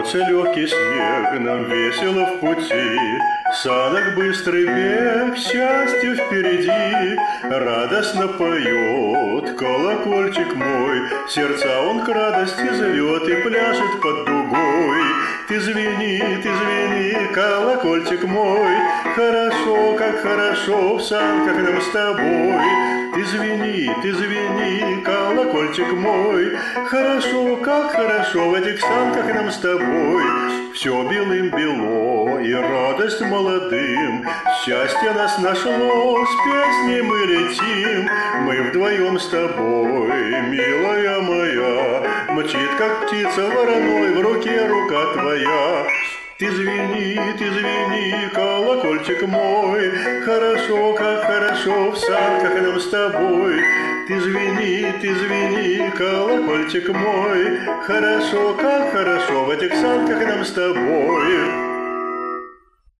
Льется легкий снег, нам весело в пути, санок быстрый бег, счастье впереди. Радостно поет колокольчик мой, сердца он к радости зовет и пляшет под дугой. Ты звени, колокольчик мой, хорошо, как хорошо в санках нам с тобой. Ты звени, колокольчик мой, хорошо, как хорошо в этих санках нам с тобой. Все белым-бело и радость молодым, счастье нас нашло, с песней мы летим. Мы вдвоем с тобой, милая моя, мчит, как птица вороной, в руке рука твоя. Ты звени, колокольчик мой, хорошо, как хорошо в санках нам с тобой. Ты звени, колокольчик мой, хорошо, как хорошо в этих санках нам с тобой.